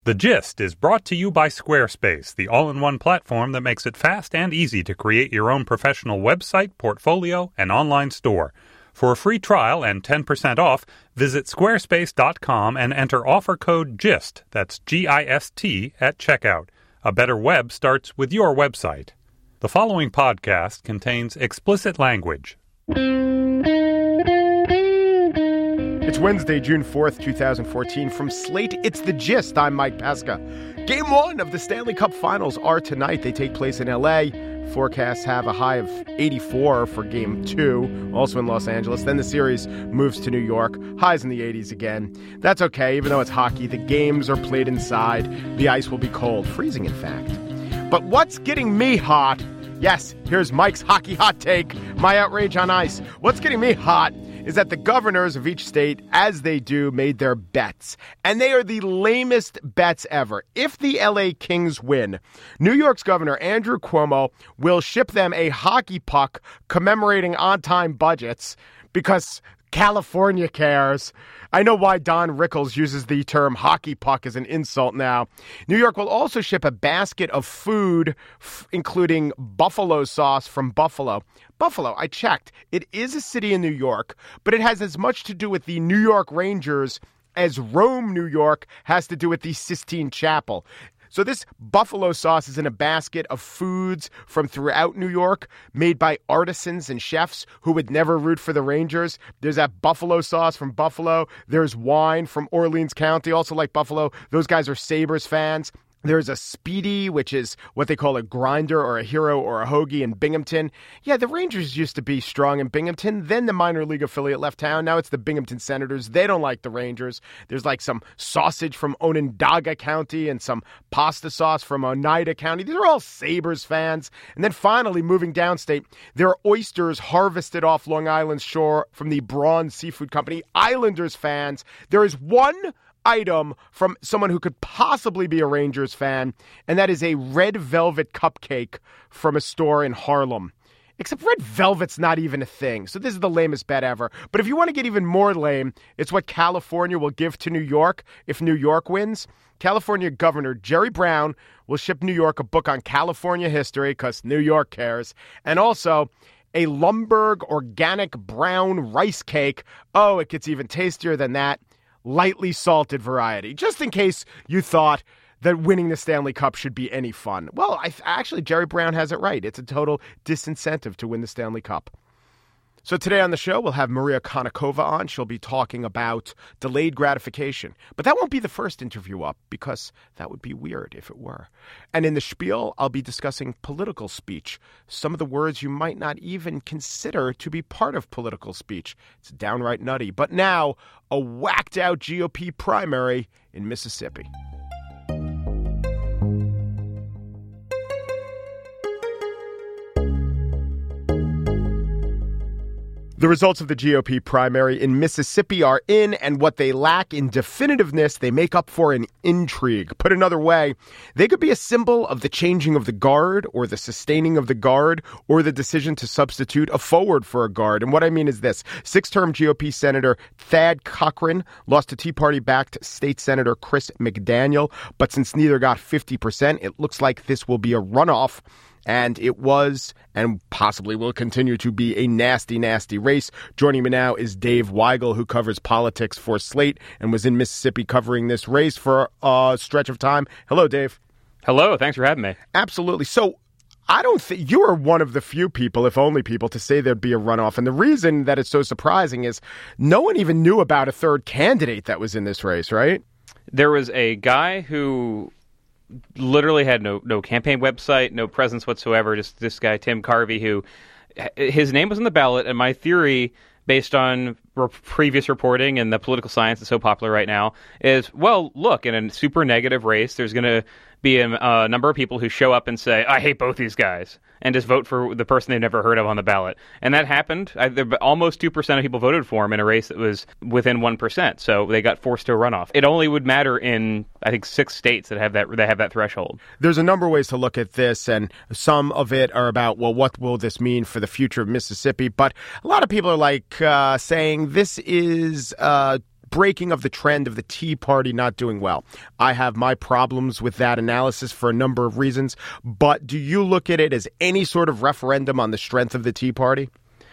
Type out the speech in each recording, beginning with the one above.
The Gist is brought to you by Squarespace, the all-in-one platform that makes it fast and easy to create your own professional website, portfolio, and online store. For a free trial and 10% off, visit squarespace.com and enter offer code GIST, that's G-I-S-T, at checkout. A better web starts with your website. The following podcast contains explicit language. It's Wednesday, June 4th, 2014. From Slate, it's The Gist. I'm Mike Pesca. Game 1 of the Stanley Cup Finals are tonight. They take place in L.A. Forecasts have a high of 84 for Game 2, also in Los Angeles. Then the series moves to New York. Highs in the 80s again. That's okay, even though it's hockey. The games are played inside. The ice will be cold, freezing in fact. But what's getting me hot? Yes, here's Mike's hockey hot take, my outrage on ice. What's getting me hot is that the governors of each state, as they do, made their bets. And they are the lamest bets ever. If the LA Kings win, New York's Governor Andrew Cuomo will ship them a hockey puck commemorating on-time budgets because California cares. I know why Don Rickles uses the term hockey puck as an insult now. New York will also ship a basket of food, including buffalo sauce from Buffalo. Buffalo, I checked. It is a city in New York, but it has as much to do with the New York Rangers as Rome, New York has to do with the Sistine Chapel. So this buffalo sauce is in a basket of foods from throughout New York made by artisans and chefs who would never root for the Rangers. There's that buffalo sauce from Buffalo. There's wine from Orleans County, also like Buffalo. Those guys are Sabres fans. There's a Speedy, which is what they call a grinder or a hero or a hoagie in Binghamton. Yeah, the Rangers used to be strong in Binghamton. Then the minor league affiliate left town. Now it's the Binghamton Senators. They don't like the Rangers. There's like some sausage from Onondaga County and some pasta sauce from Oneida County. These are all Sabres fans. And then finally, moving downstate, there are oysters harvested off Long Island's shore from the Braun Seafood Company. Islanders fans. There is one item from someone who could possibly be a Rangers fan, and that is a red velvet cupcake from a store in Harlem. Except red velvet's not even a thing, so this is the lamest bet ever. But if you want to get even more lame, it's what California will give to New York if New York wins. California Governor Jerry Brown will ship New York a book on California history, because New York cares, and also a Lumberg organic brown rice cake. Oh, it gets even tastier than that. Lightly salted variety, just in case you thought that winning the Stanley Cup should be any fun. Well, actually, Jerry Brown has it right. It's a total disincentive to win the Stanley Cup. So today on the show, we'll have Maria Konnikova on. She'll be talking about delayed gratification. But that won't be the first interview up, because that would be weird if it were. And in the spiel, I'll be discussing political speech, some of the words you might not even consider to be part of political speech. It's downright nutty. But now, a whacked-out GOP primary in Mississippi. The results of the GOP primary in Mississippi are in, and what they lack in definitiveness, they make up for in intrigue. Put another way, they could be a symbol of the changing of the guard, or the sustaining of the guard, or the decision to substitute a forward for a guard. And what I mean is this. Six-term GOP Senator Thad Cochran lost to Tea Party-backed State Senator Chris McDaniel, but since neither got 50%, it looks like this will be a runoff. And it was, and possibly will continue to be, a nasty, nasty race. Joining me now is Dave Weigel, who covers politics for Slate and was in Mississippi covering this race for a stretch of time. Hello, Dave. Hello. Thanks for having me. Absolutely. So I don't think you are one of the few people, if only people, to say there'd be a runoff. And the reason that it's so surprising is no one even knew about a third candidate that was in this race, right? There was a guy who literally had no campaign website, no presence whatsoever. Just this guy, Tim Carvey, who his name was on the ballot. And my theory, based on previous reporting and the political science that's so popular right now, is, well, look, in a super negative race, there's going to be a number of people who show up and say, I hate both these guys, and just vote for the person they've never heard of on the ballot. And that happened. Almost 2% of people voted for him in a race that was within 1%. So they got forced to a runoff. It only would matter in, I think, 6 states that have that threshold. There's a number of ways to look at this, and some of it are about, well, what will this mean for the future of Mississippi? But a lot of people are saying this is breaking of the trend of the Tea Party not doing well. I have my problems with that analysis for a number of reasons, but do you look at it as any sort of referendum on the strength of the Tea Party?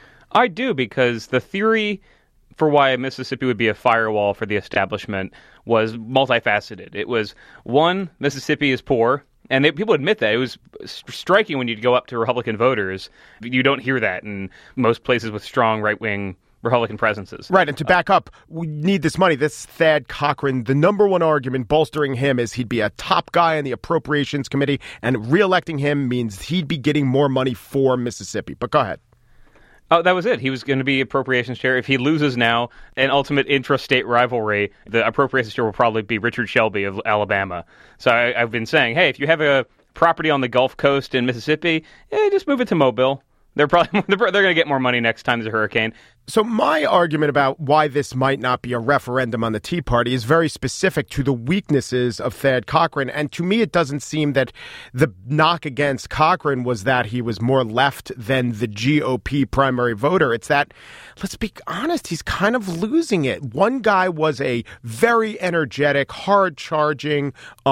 I do, because the theory for why Mississippi would be a firewall for the establishment was multifaceted. It was, one, Mississippi is poor. And people admit that. It was striking when you'd go up to Republican voters. You don't hear that in most places with strong right-wing Republican presences. Right, and to back up, we need this money. This Thad Cochran, the number one argument bolstering him is he'd be a top guy on the Appropriations Committee, and re-electing him means he'd be getting more money for Mississippi. But go ahead. Oh, that was it. He was going to be appropriations chair. If he loses now, an ultimate intrastate rivalry, the appropriations chair will probably be Richard Shelby of Alabama. So I've been saying, hey, if you have a property on the Gulf Coast in Mississippi, just move it to Mobile. They're going to get more money next time there's a hurricane. So my argument about why this might not be a referendum on the Tea Party is very specific to the weaknesses of Thad Cochran. And to me, it doesn't seem that the knock against Cochran was that he was more left than the GOP primary voter. It's that, let's be honest, he's kind of losing it. One guy was a very energetic, hard-charging,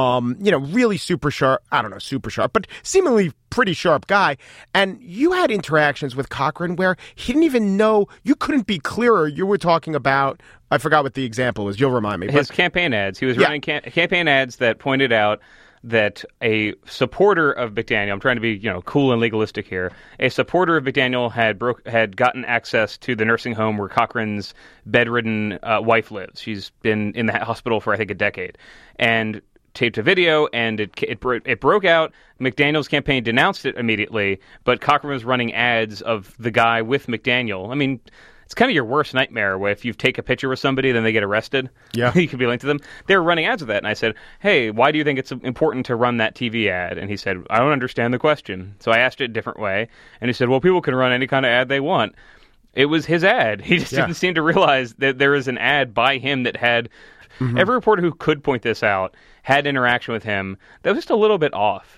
really super sharp, but seemingly pretty sharp guy. And you had interactions with Cochran where he didn't even know, you couldn't be clearer. You were talking about, I forgot what the example was. You'll remind me. His campaign ads. He was running campaign ads that pointed out that a supporter of McDaniel, I'm trying to be cool and legalistic here, a supporter of McDaniel had gotten access to the nursing home where Cochran's bedridden wife lives. She's been in the hospital for, I think, a decade. And taped a video, and it broke out. McDaniel's campaign denounced it immediately, but Cochran was running ads of the guy with McDaniel. I mean, it's kind of your worst nightmare where if you take a picture with somebody, then they get arrested. Yeah. You could be linked to them. They were running ads of that, and I said, hey, why do you think it's important to run that TV ad? And he said, I don't understand the question. So I asked it a different way, and he said, well, people can run any kind of ad they want. It was his ad. He just didn't seem to realize that there was an ad by him that had every reporter who could point this out had interaction with him that was just a little bit off.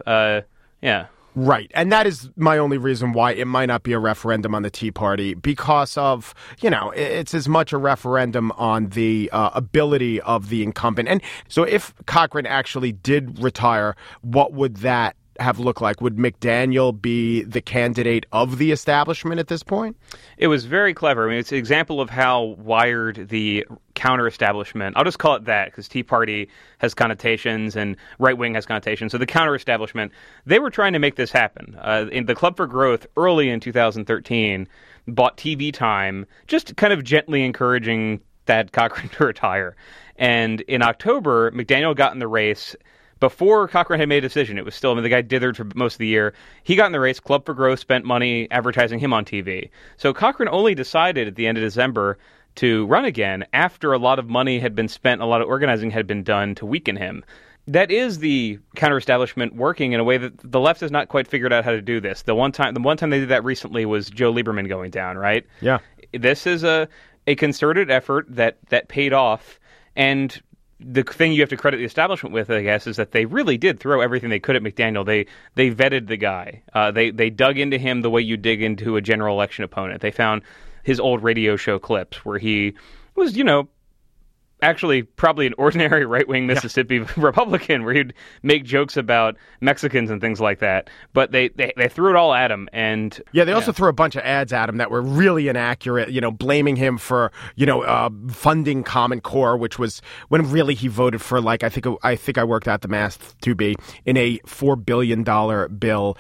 Right. And that is my only reason why it might not be a referendum on the Tea Party, because of, it's as much a referendum on the ability of the incumbent. And so if Cochran actually did retire, what would that have looked like? Would McDaniel be the candidate of the establishment at this point? It was very clever. I mean, it's an example of how wired the counter-establishment, I'll just call it that because Tea Party has connotations and right-wing has connotations. So the counter-establishment, they were trying to make this happen. In the Club for Growth, early in 2013, bought TV time, just kind of gently encouraging Thad Cochran to retire. And in October, McDaniel got in the race. Before Cochran had made a decision, it was still, the guy dithered for most of the year. He got in the race. Club for Growth spent money advertising him on TV. So Cochran only decided at the end of December to run again after a lot of money had been spent, a lot of organizing had been done to weaken him. That is the counter-establishment working in a way that the left has not quite figured out how to do this. The one time they did that recently was Joe Lieberman going down, right? Yeah. This is a concerted effort that paid off, and the thing you have to credit the establishment with, I guess, is that they really did throw everything they could at McDaniel. They vetted the guy. They dug into him the way you dig into a general election opponent. They found his old radio show clips where he was, actually probably an ordinary right-wing Mississippi Republican where he'd make jokes about Mexicans and things like that. But they threw it all at him. And they also threw a bunch of ads at him that were really inaccurate, blaming him for, funding Common Core, which was when really he voted for, like, I think I worked out the math to be in a $4 billion bill,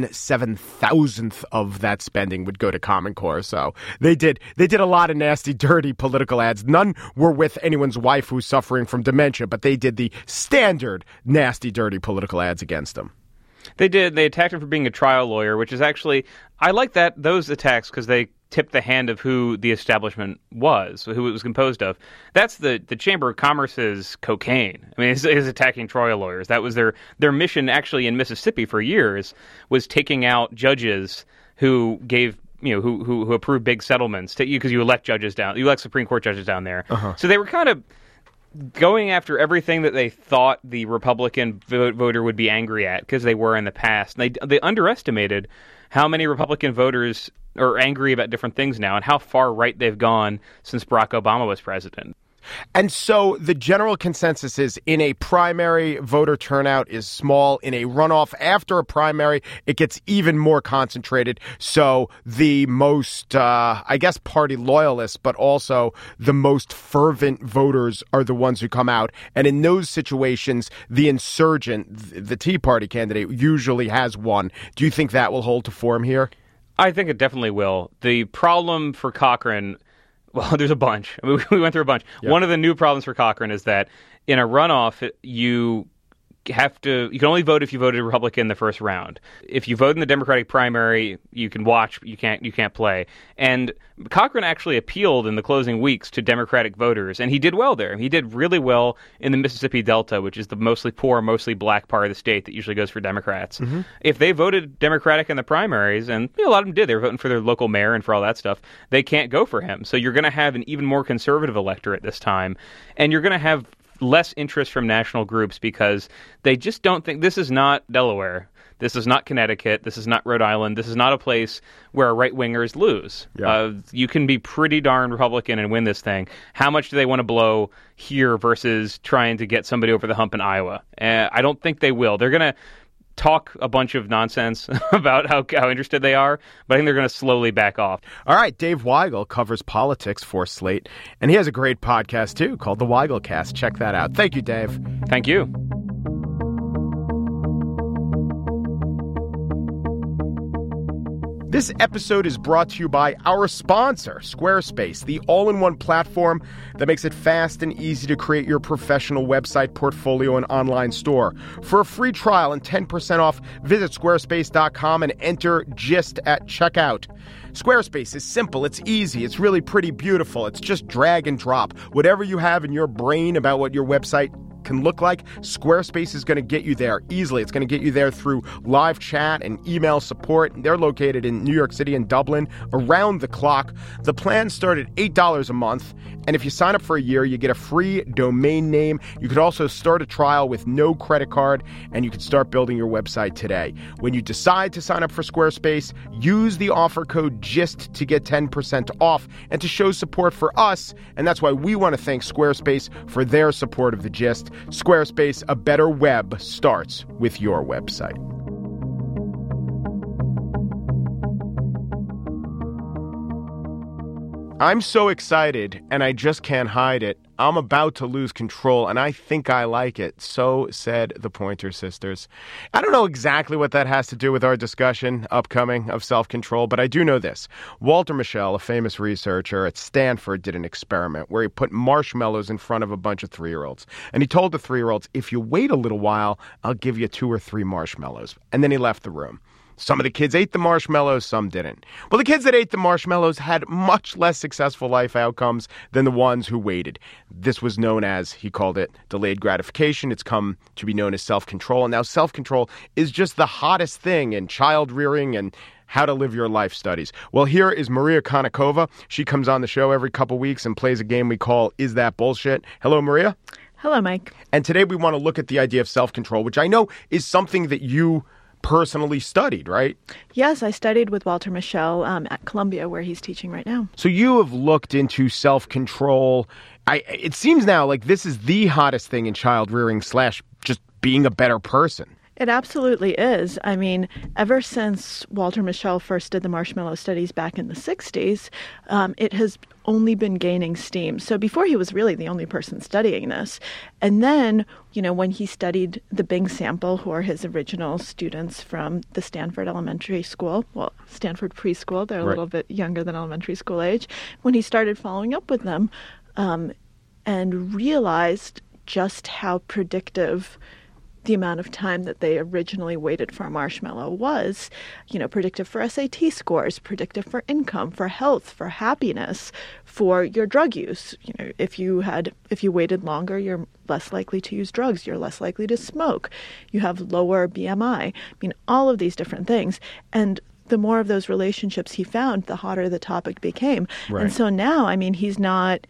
1/7,000th of that spending would go to Common Core. So they did a lot of nasty, dirty political ads. None were with anyone's wife who's suffering from dementia, but they did the standard nasty, dirty political ads against him. They did. They attacked him for being a trial lawyer, which is actually, I like those attacks because they tipped the hand of who the establishment was, who it was composed of. That's the Chamber of Commerce's cocaine. I mean, is attacking trial lawyers. That was their mission actually in Mississippi for years, was taking out judges who gave who approve big settlements because you elect judges down, you elect Supreme Court judges down there. So they were kind of going after everything that they thought the Republican voter would be angry at because they were in the past. And they underestimated how many Republican voters are angry about different things now and how far right they've gone since Barack Obama was president. And so the general consensus is in a primary, voter turnout is small. In a runoff after a primary, it gets even more concentrated. So the most, party loyalists, but also the most fervent voters are the ones who come out. And in those situations, the insurgent, the Tea Party candidate, usually has won. Do you think that will hold to form here? I think it definitely will. The problem for Cochran, well, there's a bunch. I mean, we went through a bunch. Yep. One of the new problems for Cochran is that in a runoff, you can only vote if you voted Republican in the first round. If you vote in the Democratic primary, you can watch, you can't play. And Cochran actually appealed in the closing weeks to Democratic voters, and he did well there. He did really well in the Mississippi Delta, which is the mostly poor, mostly black part of the state that usually goes for Democrats. Mm-hmm. If they voted Democratic in the primaries, and a lot of them did, they were voting for their local mayor and for all that stuff, they can't go for him. So you're going to have an even more conservative electorate this time, and you're going to have less interest from national groups because they just don't think this is not Delaware. This is not Connecticut. This is not Rhode Island. This is not a place where right-wingers lose. Yeah. You can be pretty darn Republican and win this thing. How much do they want to blow here versus trying to get somebody over the hump in Iowa? I don't think they will. They're going to talk a bunch of nonsense about how interested they are, but I think they're going to slowly back off. All right, Dave Weigel covers politics for Slate, and he has a great podcast, too, called The Weigelcast. Check that out. Thank you, Dave. Thank you. This episode is brought to you by our sponsor, Squarespace, the all-in-one platform that makes it fast and easy to create your professional website, portfolio, and online store. For a free trial and 10% off, visit squarespace.com and enter GIST at checkout. Squarespace is simple, it's easy, it's really pretty beautiful. It's just drag and drop. Whatever you have in your brain about what your website can look like, Squarespace is going to get you there easily. It's going to get you there through live chat and email support. They're located in New York City and Dublin around the clock. The plans start at $8 a month, and if you sign up for a year, you get a free domain name. You could also start a trial with no credit card, and you can start building your website today. When you decide to sign up for Squarespace, use the offer code GIST to get 10% off and to show support for us, and that's why we want to thank Squarespace for their support of the Gist. Squarespace, a better web starts with your website. I'm so excited, and I just can't hide it. I'm about to lose control, and I think I like it. So said the Pointer Sisters. I don't know exactly what that has to do with our discussion upcoming of self-control, but I do know this. Walter Mischel, a famous researcher at Stanford, did an experiment where he put marshmallows in front of a bunch of 3-year-olds. And he told the 3-year-olds, if you wait a little while, I'll give you 2 or 3 marshmallows. And then he left the room. Some of the kids ate the marshmallows, some didn't. Well, the kids that ate the marshmallows had much less successful life outcomes than the ones who waited. This was known as, he called it, delayed gratification. It's come to be known as self-control. And now self-control is just the hottest thing in child rearing and how to live your life studies. Well, here is Maria Konnikova. She comes on the show every couple weeks and plays a game we call Is That Bullshit? Hello, Maria. Hello, Mike. And today we want to look at the idea of self-control, which I know is something that you personally studied, right? Yes, I studied with Walter Mischel at Columbia, where he's teaching right now. So you have looked into self-control. It seems now like this is the hottest thing in child rearing / just being a better person. It absolutely is. I mean, ever since Walter Mischel first did the marshmallow studies back in the 60s, it has only been gaining steam. So before he was really the only person studying this. And then, when he studied the Bing sample, who are his original students from the Stanford Elementary School, well, Stanford Preschool, they're a little bit younger than elementary school age, when he started following up with them and realized just how predictive the amount of time that they originally waited for a marshmallow was, predictive for SAT scores, predictive for income, for health, for happiness, for your drug use. If you waited longer, you're less likely to use drugs, you're less likely to smoke, you have lower BMI. All of these different things. And the more of those relationships he found, the hotter the topic became. Right. And so now, he's not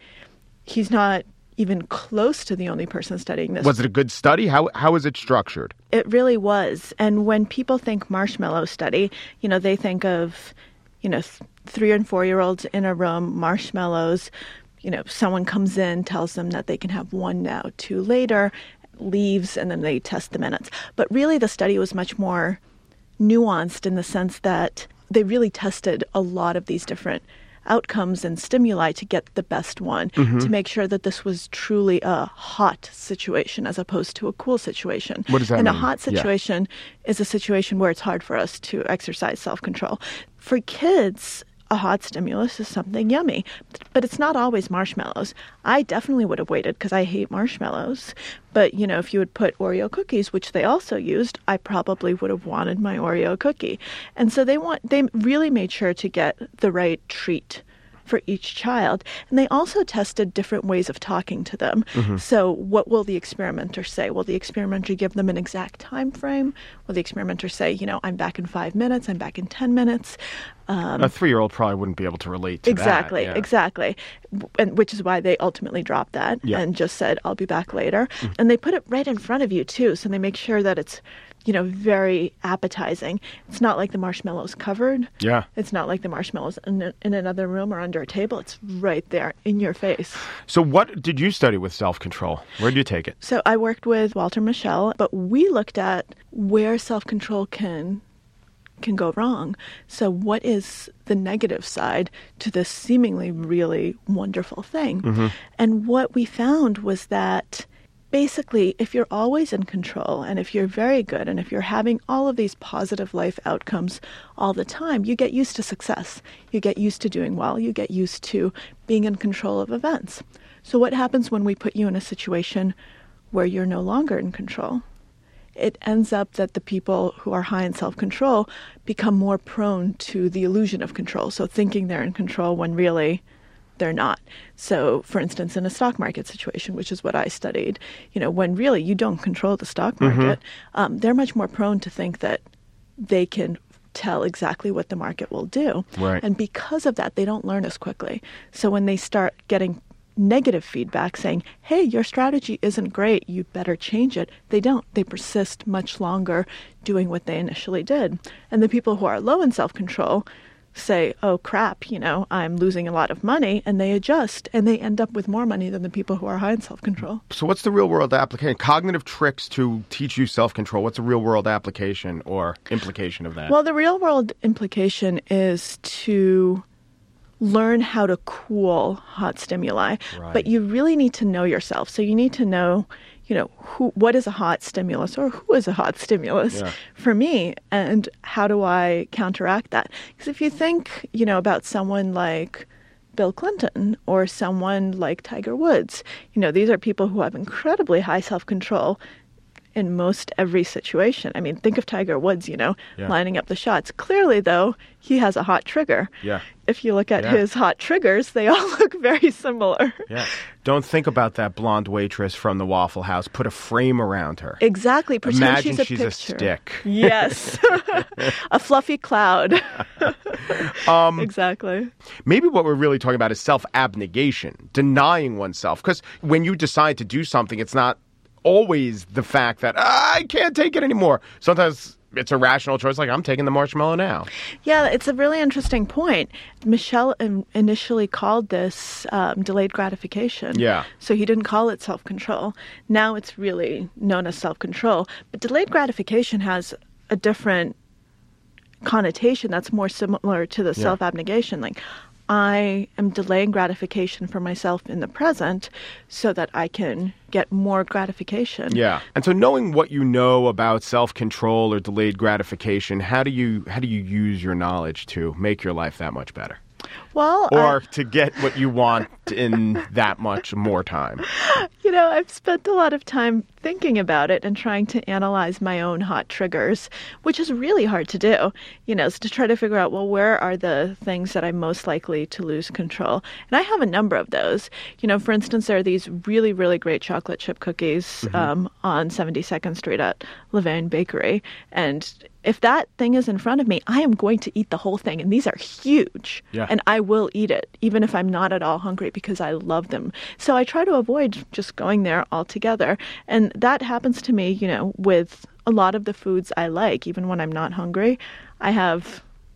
even close to the only person studying this. Was it a good study? How is it structured? It really was. And when people think marshmallow study, they think of, 3- and 4-year-olds in a room, marshmallows, someone comes in, tells them that they can have 1 now, 2 later, leaves, and then they test the minutes. But really the study was much more nuanced in the sense that they really tested a lot of these different outcomes and stimuli to get the best one, to make sure that this was truly a hot situation as opposed to a cool situation. What does that mean? mean? A hot situation is a situation where it's hard for us to exercise self-control. For kids, a hot stimulus is something yummy, but it's not always marshmallows. I definitely would have waited because I hate marshmallows. But, if you had put Oreo cookies, which they also used, I probably would have wanted my Oreo cookie. And so they really made sure to get the right treat for each child. And they also tested different ways of talking to them. So what will the experimenter say? Will the experimenter give them an exact time frame? Will the experimenter say, I'm back in 5 minutes, I'm back in 10 minutes? A 3-year-old probably wouldn't be able to relate to exactly, that. Exactly. And which is why they ultimately dropped that and just said, I'll be back later. And they put it right in front of you, too. So they make sure that it's, very appetizing. It's not like the marshmallow's covered. Yeah. It's not like the marshmallow's in another room or under a table. It's right there in your face. So what did you study with self-control? Where did you take it? So I worked with Walter Mischel, but we looked at where self-control can go wrong. So what is the negative side to this seemingly really wonderful thing? And what we found was that basically, if you're always in control and if you're very good and if you're having all of these positive life outcomes all the time, you get used to success. You get used to doing well. You get used to being in control of events. So what happens when we put you in a situation where you're no longer in control? It ends up that the people who are high in self-control become more prone to the illusion of control. So thinking they're in control when really they're not. So, for instance, in a stock market situation, which is what I studied, when really you don't control the stock market, they're much more prone to think that they can tell exactly what the market will do. Right. And because of that, they don't learn as quickly. So when they start getting negative feedback saying, hey, your strategy isn't great, you better change it, they don't. They persist much longer doing what they initially did. And the people who are low in self-control say, oh crap, I'm losing a lot of money, and they adjust, and they end up with more money than the people who are high in self-control. So what's the real-world application? Cognitive tricks to teach you self-control. What's the real-world application or implication of that? Well, the real-world implication is to learn how to cool hot stimuli. Right. But you really need to know yourself. So you need to know, what is a hot stimulus or who is a hot stimulus for me, and how do I counteract that? Because if you think, about someone like Bill Clinton or someone like Tiger Woods, these are people who have incredibly high self-control in most every situation. I mean, think of Tiger Woods, lining up the shots. Clearly, though, he has a hot trigger. Yeah. If you look at his hot triggers, they all look very similar. Yeah. Don't think about that blonde waitress from the Waffle House. Put a frame around her. Exactly. Pretend Imagine she's a picture. stick. Yes. A fluffy cloud. Exactly. Maybe what we're really talking about is self-abnegation, denying oneself. Because when you decide to do something, it's not always the fact that I can't take it anymore. Sometimes it's a rational choice, like I'm taking the marshmallow now. Yeah, it's a really interesting point. Mischel initially called this delayed gratification. Yeah. So he didn't call it self-control. Now it's really known as self-control. But delayed gratification has a different connotation that's more similar to the self-abnegation. Like, I am delaying gratification for myself in the present so that I can get more gratification. Yeah. And so knowing what you know about self-control or delayed gratification, how do you use your knowledge to make your life that much better? Well, or to get what you want in that much more time? I've spent a lot of time thinking about it and trying to analyze my own hot triggers, which is really hard to do, is to try to figure out, well, where are the things that I'm most likely to lose control? And I have a number of those. For instance, there are these really, really great chocolate chip cookies on 72nd Street at Levain Bakery. And if that thing is in front of me, I am going to eat the whole thing. And these are huge. Yeah. And I will eat it, even if I'm not at all hungry, because I love them. So I try to avoid just going there altogether. And that happens to me, with a lot of the foods I like. Even when I'm not hungry, I have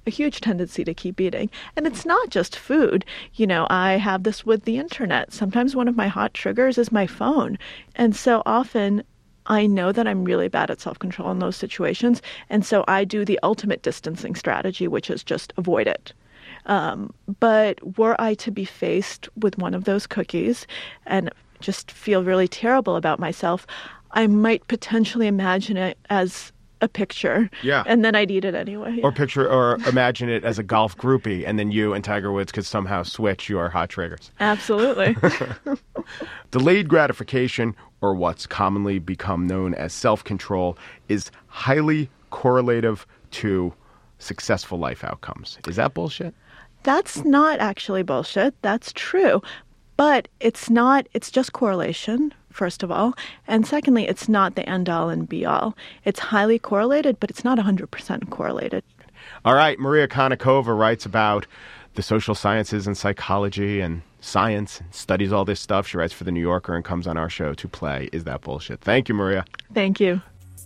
a huge tendency to keep eating. And it's not just food. I have this with the internet. Sometimes one of my hot triggers is my phone. And so often I know that I'm really bad at self-control in those situations. And so I do the ultimate distancing strategy, which is just avoid it. But were I to be faced with one of those cookies and just feel really terrible about myself, I might potentially imagine it as a picture. Yeah. And then I'd eat it anyway. Or imagine it as a golf groupie, and then you and Tiger Woods could somehow switch your hot triggers. Absolutely. Delayed gratification, or what's commonly become known as self-control, is highly correlative to successful life outcomes. Is that bullshit? That's not actually bullshit. That's true. But it's just correlation, first of all. And secondly, it's not the end-all and be-all. It's highly correlated, but it's not 100% correlated. All right. Maria Konnikova writes about the social sciences and psychology and science, and studies all this stuff. She writes for The New Yorker and comes on our show to play Is That Bullshit? Thank you, Maria. Thank you.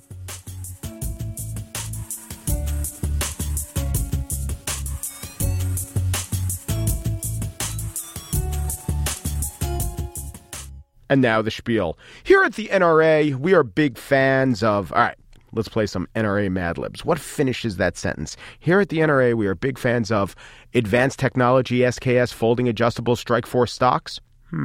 And now the spiel. Here at the NRA, we are big fans of... All right, let's play some NRA Mad Libs. What finishes that sentence? Here at the NRA, we are big fans of advanced technology, SKS, folding adjustable Strike Force stocks.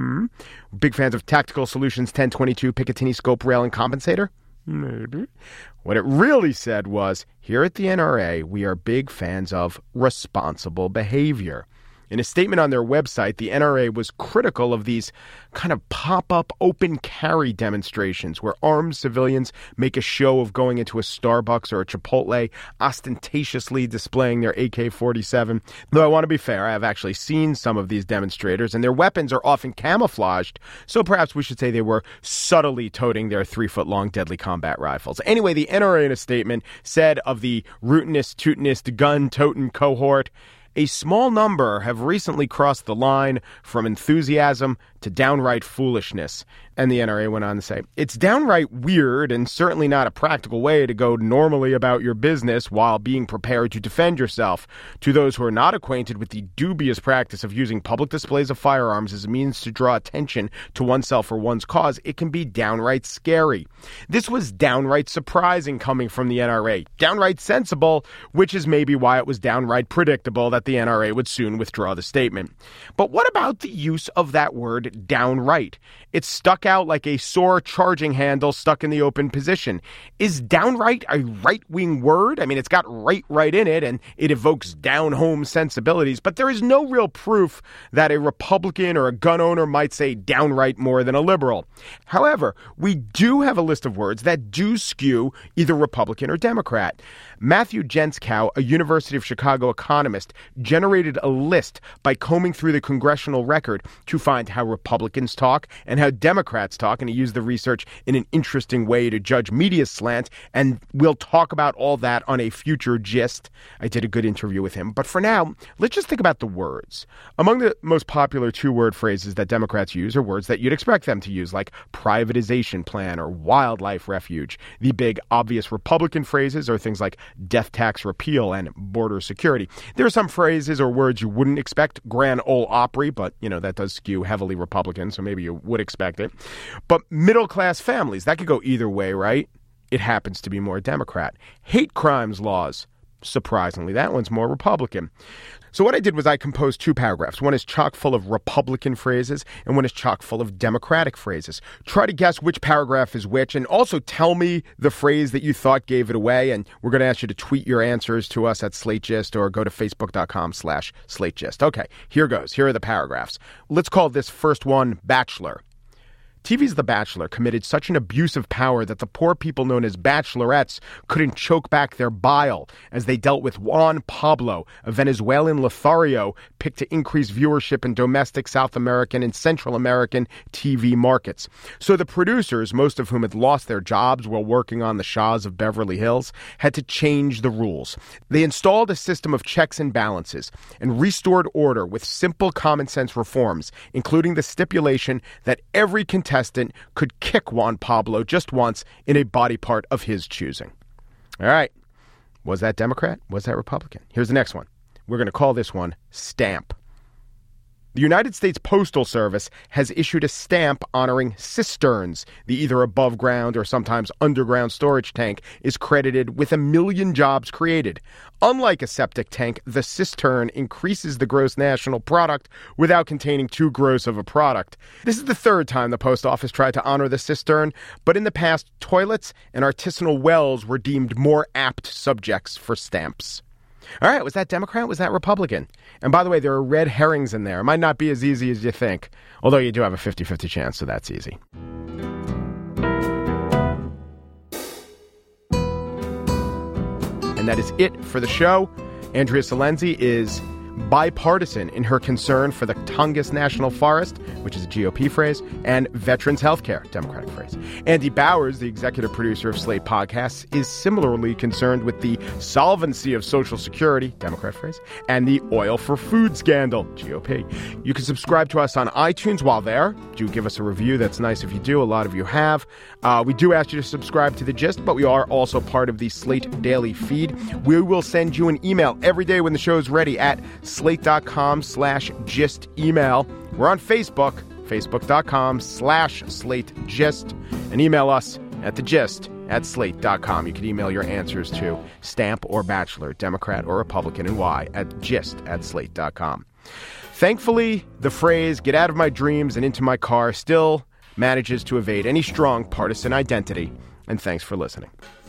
Big fans of Tactical Solutions 1022, Picatinny scope rail and compensator. Maybe. What it really said was, here at the NRA, we are big fans of responsible behavior. In a statement on their website, the NRA was critical of these kind of pop-up open carry demonstrations where armed civilians make a show of going into a Starbucks or a Chipotle, ostentatiously displaying their AK-47. Though I want to be fair, I have actually seen some of these demonstrators, and their weapons are often camouflaged, so perhaps we should say they were subtly toting their 3-foot-long deadly combat rifles. Anyway, the NRA in a statement said of the rootinist, tootinist, gun-totin' cohort, a small number have recently crossed the line from enthusiasm to downright foolishness. And the NRA went on to say, it's downright weird and certainly not a practical way to go normally about your business while being prepared to defend yourself. To those who are not acquainted with the dubious practice of using public displays of firearms as a means to draw attention to oneself or one's cause, it can be downright scary. This was downright surprising coming from the NRA. Downright sensible, which is maybe why it was downright predictable that the NRA would soon withdraw the statement. But what about the use of that word downright? It's stuck out like a sore charging handle stuck in the open position. Is downright a right-wing word? I mean, it's got right in it, and it evokes down-home sensibilities, but there is no real proof that a Republican or a gun owner might say downright more than a liberal. However, we do have a list of words that do skew either Republican or Democrat. Matthew Jenskow, a University of Chicago economist, generated a list by combing through the congressional record to find how Republicans talk and how Democrats talk, and he used the research in an interesting way to judge media slant, and we'll talk about all that on a future gist. I did a good interview with him, but for now, let's just think about the words. Among the most popular two-word phrases that Democrats use are words that you'd expect them to use, like privatization plan or wildlife refuge. The big, obvious Republican phrases are things like death tax repeal and border security. There are some phrases or words you wouldn't expect. Grand Ole Opry, but, that does skew heavily Republican, so maybe you would expect it. But middle-class families, that could go either way, right? It happens to be more Democrat. Hate crimes laws, surprisingly, that one's more Republican. So what I did was I composed two paragraphs. One is chock full of Republican phrases, and one is chock full of Democratic phrases. Try to guess which paragraph is which, and also tell me the phrase that you thought gave it away, and we're going to ask you to tweet your answers to us at SlateGist or go to facebook.com/SlateGist. Okay, here goes. Here are the paragraphs. Let's call this first one Bachelor. TV's The Bachelor committed such an abuse of power that the poor people known as bachelorettes couldn't choke back their bile as they dealt with Juan Pablo, a Venezuelan Lothario picked to increase viewership in domestic South American and Central American TV markets. So the producers, most of whom had lost their jobs while working on The Shahs of Beverly Hills, had to change the rules. They installed a system of checks and balances and restored order with simple common sense reforms, including the stipulation that every contestant could kick Juan Pablo just once in a body part of his choosing. All right. Was that Democrat? Was that Republican? Here's the next one. We're going to call this one Stamp. The United States Postal Service has issued a stamp honoring cisterns. The either above ground or sometimes underground storage tank is credited with 1 million jobs created. Unlike a septic tank, the cistern increases the gross national product without containing too gross of a product. This is the third time the post office tried to honor the cistern, but in the past, toilets and artisanal wells were deemed more apt subjects for stamps. All right, was that Democrat? Was that Republican? And by the way, there are red herrings in there. It might not be as easy as you think, although you do have a 50-50 chance, so that's easy. And that is it for the show. Andrea Silenzi is bipartisan in her concern for the Tongass National Forest, which is a GOP phrase, and veterans health care, Democratic phrase. Andy Bowers, the executive producer of Slate Podcasts, is similarly concerned with the solvency of Social Security, Democrat phrase, and the oil for food scandal, GOP. You can subscribe to us on iTunes while there. Do give us a review. That's nice if you do. A lot of you have. We do ask you to subscribe to The Gist, but we are also part of the Slate Daily feed. We will send you an email every day when the show is ready at slate.com/gist email. We're on Facebook, facebook.com/SlateGist, and email us at thegist@slate.com. You can email your answers to Stamp or Bachelor, Democrat or Republican, and why at gist@slate.com. Thankfully, the phrase "get out of my dreams and into my car" still manages to evade any strong partisan identity. And thanks for listening.